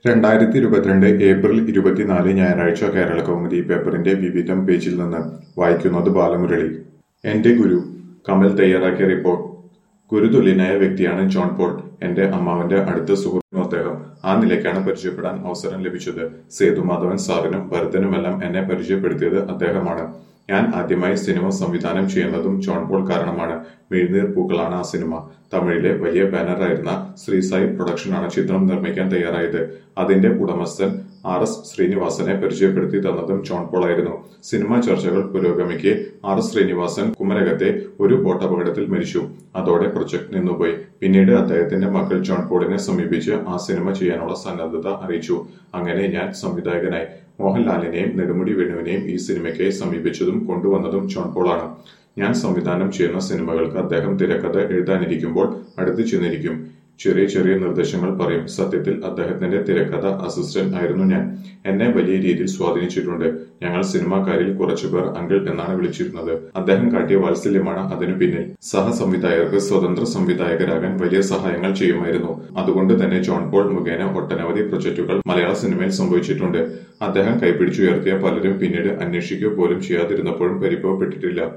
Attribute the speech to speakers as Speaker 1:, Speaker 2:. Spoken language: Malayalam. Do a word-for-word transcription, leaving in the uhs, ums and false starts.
Speaker 1: രണ്ടായിരത്തി ഇരുപത്തിരണ്ട് ഏപ്രിൽ ഇരുപത്തിനാല് ഞായറാഴ്ച കേരളകൗമുദി പേപ്പറിന്റെ വിവിധം പേജിൽ നിന്ന് വായിക്കുന്നത് ബാലമുരളി. എന്റെ ഗുരു കമൽ തയ്യാറാക്കിയ റിപ്പോർട്ട്. ഗുരുതുല്യനായ വ്യക്തിയാണ് ജോൺ പോൾ. എന്റെ അമ്മാവന്റെ അടുത്ത സുഹൃത്തിനും അദ്ദേഹം. ആ നിലയ്ക്കാണ് പരിചയപ്പെടാൻ അവസരം ലഭിച്ചത്. സേതുമാധവൻ സാറിനും ഭരതനുമെല്ലാം എന്നെ പരിചയപ്പെടുത്തിയത് അദ്ദേഹമാണ്. ഞാൻ ആദ്യമായി സിനിമ സംവിധാനം ചെയ്യുന്നതും ജോൺ പോൾ കാരണമാണ്. മിഴുനീർ പൂക്കളാണ് ആ സിനിമ. തമിഴിലെ വലിയ ബാനറായിരുന്ന ശ്രീ സായി പ്രൊഡക്ഷനാണ് ചിത്രം നിർമ്മിക്കാൻ തയ്യാറായത്. അതിന്റെ ഉടമസ്ഥൻ ആർ എസ് ശ്രീനിവാസനെ പരിചയപ്പെടുത്തി തന്നതും ജോൺ പോൾ ആയിരുന്നു. സിനിമാ ചർച്ചകൾ പുരോഗമിക്കെ ആർ എസ് ശ്രീനിവാസൻ കുമരകത്തെ ഒരു ബോട്ടപകടത്തിൽ മരിച്ചു. അതോടെ പ്രൊജക്ട് നിന്നുപോയി. പിന്നീട് അദ്ദേഹത്തിന്റെ മകൾ ജോൺ പോളിനെ സമീപിച്ച് ആ സിനിമ ചെയ്യാനുള്ള സന്നദ്ധത അറിയിച്ചു. അങ്ങനെ ഞാൻ സംവിധായകനായി. മോഹൻലാലിനെയും നെടുമുടി വേണുവിനെയും ഈ സിനിമയ്ക്കായി സമീപിച്ചതും കൊണ്ടുവന്നതും ജോൺ പോളാണ്. ഞാൻ സംവിധാനം ചെയ്യുന്ന സിനിമകൾക്ക് അദ്ദേഹം തിരക്കഥ എഴുതാനിരിക്കുമ്പോൾ അടുത്ത് ചെന്നിരിക്കും. ചെറിയ ചെറിയ നിർദ്ദേശങ്ങൾ പറയും. സത്യത്തിൽ അദ്ദേഹത്തിന്റെ തിരക്കഥ അസിസ്റ്റന്റ് ആയിരുന്നു ഞാൻ. എന്നെ വലിയ രീതിയിൽ സ്വാധീനിച്ചിട്ടുണ്ട്. ഞങ്ങൾ സിനിമാക്കാരിൽ കുറച്ചുപേർ അങ്കിൾ എന്നാണ് വിളിച്ചിരുന്നത്. അദ്ദേഹം കാട്ടിയ വാത്സല്യമാണ് അതിനു പിന്നിൽ. സഹസംവിധായകർക്ക് സ്വതന്ത്ര സംവിധായകരാകാൻ വലിയ സഹായങ്ങൾ ചെയ്യുമായിരുന്നു. അതുകൊണ്ട് തന്നെ ജോൺ പോൾ മുഖേന ഒട്ടനവധി പ്രൊജക്ടുകൾ മലയാള സിനിമയിൽ സംഭവിച്ചിട്ടുണ്ട്. അദ്ദേഹം കൈപിടിച്ചുയർത്തിയ പലരും പിന്നീട് അന്വേഷിക്കുക പോലും ചെയ്യാതിരുന്നപ്പോഴും പരിഭവപ്പെട്ടിട്ടില്ല.